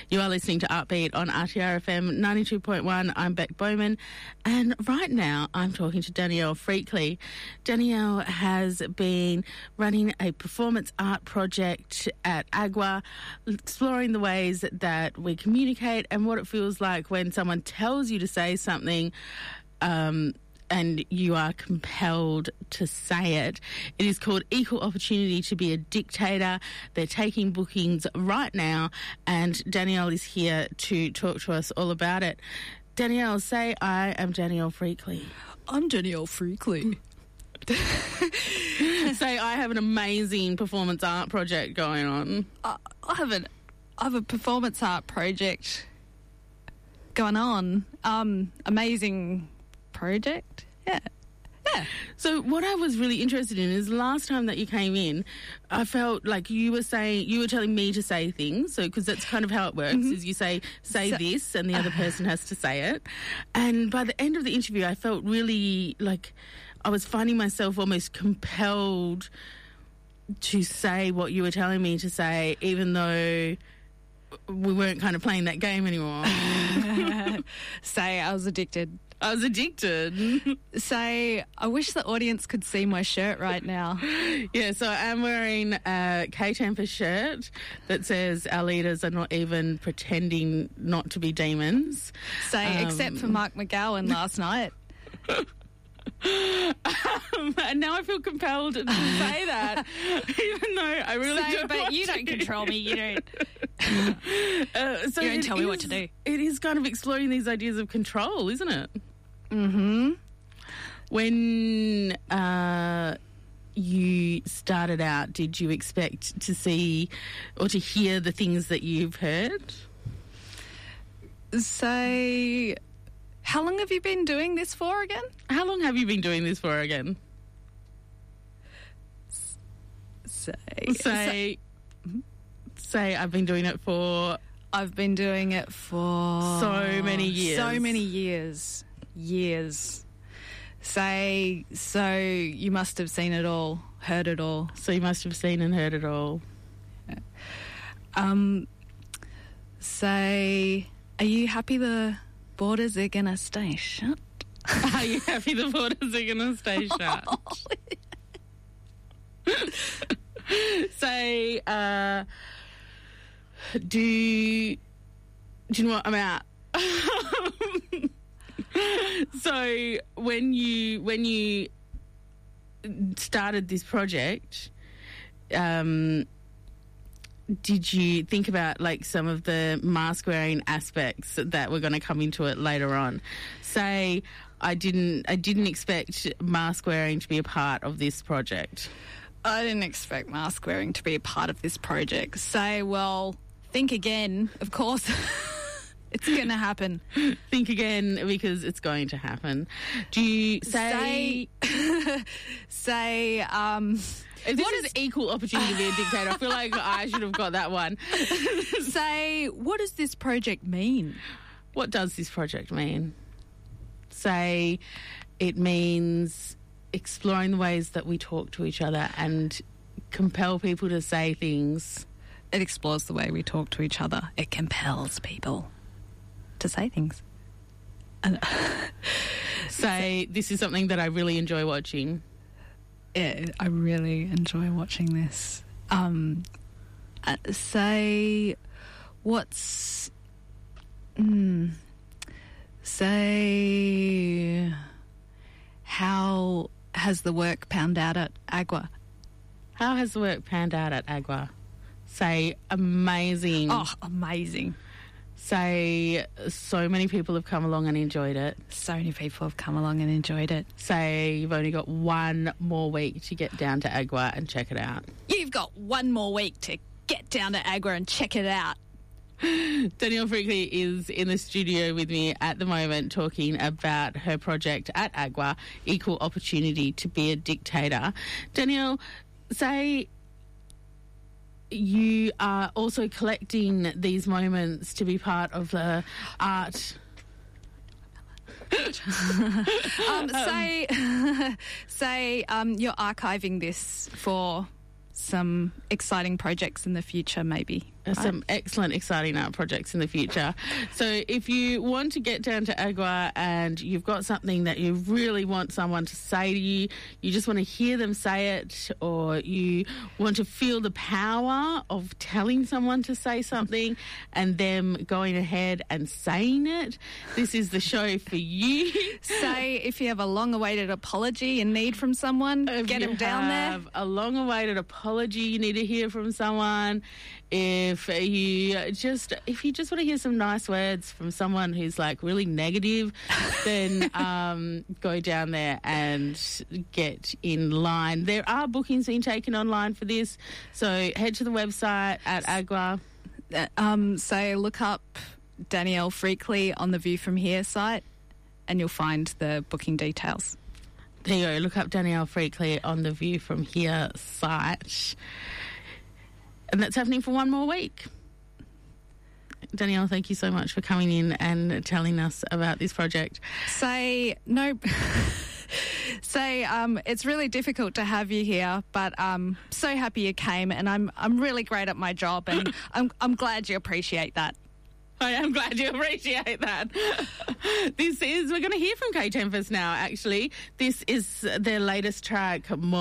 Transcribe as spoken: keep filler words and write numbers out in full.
You are listening to Upbeat on R T R F M ninety-two point one. I'm Beck Bowman, and right now I'm talking to Danielle Freakley. Danielle has been running a performance art project at Agua, exploring the ways that we communicate and what it feels like when someone tells you to say something um, and you are compelled to say it. It is called Equal Opportunity to be a Dictator. They're taking bookings right now, and Danielle is here to talk to us all about it. Danielle, say I am Danielle Freakley. I'm Danielle Freakley. Say I have an amazing performance art project going on. Uh, I have an, I have a performance art project going on. Um, amazing project. Yeah. Yeah. So what I was really interested in is last time that you came in, I felt like you were saying, you were telling me to say things. So, because that's kind of how it works, mm-hmm. is you say, say so, this and the other person has to say it. And by the end of the interview, I felt really like I was finding myself almost compelled to say what you were telling me to say, even though we weren't kind of playing that game anymore. Say I was addicted. I was addicted. Say, I wish the audience could see my shirt right now. Yeah, so I'm wearing a K-Tampa shirt that says our leaders are not even pretending not to be demons. Say, um, except for Mark McGowan last night. Um, and now I feel compelled to say that, even though I really say, don't but want you to. don't control me. You don't. Uh, so you don't tell me is, what to do. It is kind of exploring these ideas of control, isn't it? Mm-hmm. When uh, you started out, did you expect to see or to hear the things that you've heard? Say, how long have you been doing this for again? How long have you been doing this for again? Say, say, say, I've been doing it for. I've been doing it for so many years. So many years. Years. Say, so you must have seen it all, heard it all. So you must have seen and heard it all. Um, say, are you happy the borders are going to stay shut? Are you happy the borders are going to stay shut? Say, uh, do you, do you know what I'm out? So when you when you started this project, um, did you think about like some of the mask wearing aspects that were going to come into it later on? Say, I didn't I didn't expect mask wearing to be a part of this project. I didn't expect mask wearing to be a part of this project. Say, well, think again. Of course. It's going to happen. Think again, because it's going to happen. Do you say... Say, say um... If this is equal opportunity to be a dictator, I feel like I should have got that one. Say, what does this project mean? What does this project mean? Say, it means exploring the ways that we talk to each other and compel people to say things. It explores the way we talk to each other. It compels people to say things. And say, this is something that I really enjoy watching. Yeah, I really enjoy watching this. Um, uh, say, what's... Mm, say, how has the work panned out at Agua? How has the work panned out at Agua? Say, amazing. Oh, amazing. Say, so many people have come along and enjoyed it. So many people have come along and enjoyed it. Say, you've only got one more week to get down to Agua and check it out. You've got one more week to get down to Agua and check it out. Danielle Freakley is in the studio with me at the moment talking about her project at Agua, Equal Opportunity to be a Dictator. Danielle, say... you are also collecting these moments to be part of the art. um, say, say um, you're archiving this for some exciting projects in the future, maybe. There's some excellent, exciting art projects in the future. So if you want to get down to Agua and you've got something that you really want someone to say to you, you just want to hear them say it, or you want to feel the power of telling someone to say something and them going ahead and saying it, this is the show for you. Say if you have a long-awaited apology you need from someone, if get you them down there. have a long-awaited apology you need to hear from someone. If you just if you just want to hear some nice words from someone who's like really negative, then um, go down there and get in line. There are bookings being taken online for this, so head to the website at Agua. Uh, Um, so look up Danielle Freakley on the View From Here site and you'll find the booking details. There you go. Look up Danielle Freakley on the View From Here site. And that's happening for one more week. Danielle, thank you so much for coming in and telling us about this project. Say no. Say um, it's really difficult to have you here, but um, so happy you came, and I'm I'm really great at my job, and I'm I'm glad you appreciate that. I am glad you appreciate that. This is we're going to hear from K Tempest now. Actually, this is their latest track.